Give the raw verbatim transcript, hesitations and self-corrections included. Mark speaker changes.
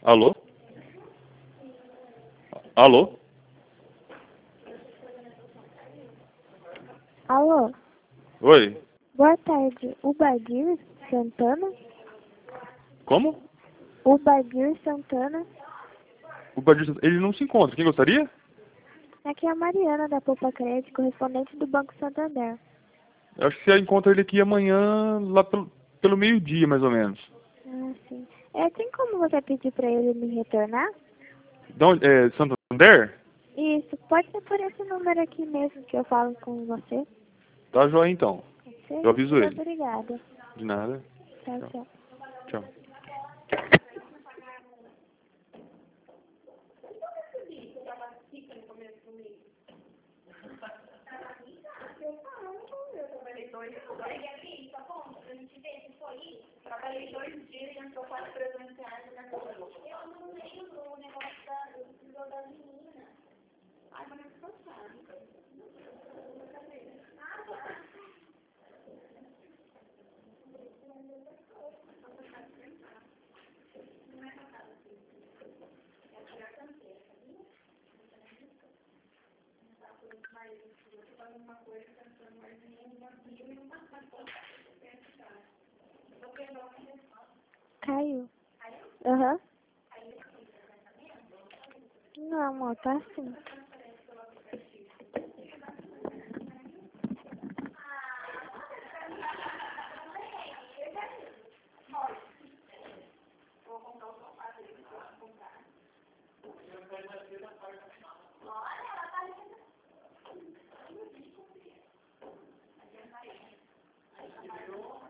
Speaker 1: Alô? Alô?
Speaker 2: Alô?
Speaker 1: Oi?
Speaker 2: Boa tarde. O Badir Santana?
Speaker 1: Como?
Speaker 2: O Badir Santana?
Speaker 1: O Badir, ele não se encontra. Quem gostaria?
Speaker 2: Aqui é a Mariana da Poupa Crédito, correspondente do Banco Santander.
Speaker 1: Eu acho que você encontra ele aqui amanhã, lá pelo, pelo meio-dia, mais ou menos.
Speaker 2: Ah, sim. É, tem como você pedir para ele me retornar?
Speaker 1: De onde? É, Santander?
Speaker 2: Isso, pode ser por esse número aqui mesmo que eu falo com você.
Speaker 1: Tá joia então.
Speaker 2: Pode ser?
Speaker 1: Eu aviso
Speaker 2: Muito
Speaker 1: ele.
Speaker 2: obrigada.
Speaker 1: De nada.
Speaker 2: Tchau,
Speaker 1: Tchau.
Speaker 2: tchau.
Speaker 1: Tchau.
Speaker 3: Trabalhei dois dias e entrou quase trezentos reais na conta. Eu não lembro o negócio da, do, da menina. Ai, mas não sabe. Ah, tá. Não é nada assim. É tirar canteira, sabia? Não tá tudo mais. Você faz uma coisa pensando mais em uma vida e uma coisa.
Speaker 2: Caiu. Aham. Não, amor, tá assim.
Speaker 3: Olha, ela tá